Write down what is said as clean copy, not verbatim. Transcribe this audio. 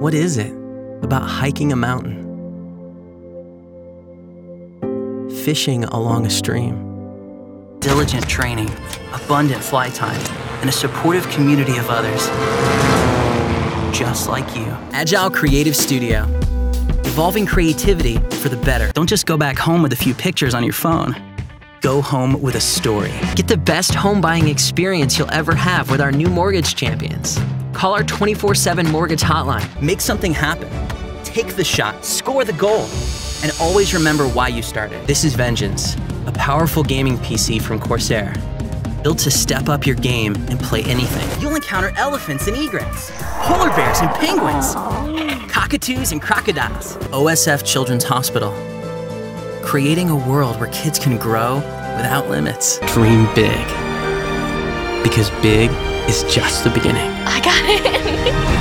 What is it about hiking a mountain, fishing along a stream, diligent training, abundant flight time, and a supportive community of others just like you? Agile Creative Studio. Evolving creativity for the better. Don't just go back home with a few pictures on your phone. Go home with a story. Get the best home buying experience you'll ever have with our new mortgage champions. Call our 24/7 mortgage hotline. Make something happen. Take the shot. Score the goal. And always remember why you started. This is Vengeance, a powerful gaming PC from Corsair. Built to step up your game and play anything. You'll encounter elephants and egrets, polar bears and penguins, cockatoos and crocodiles. OSF Children's Hospital. Creating a world where kids can grow without limits. Dream big. Because big is just the beginning. I got it.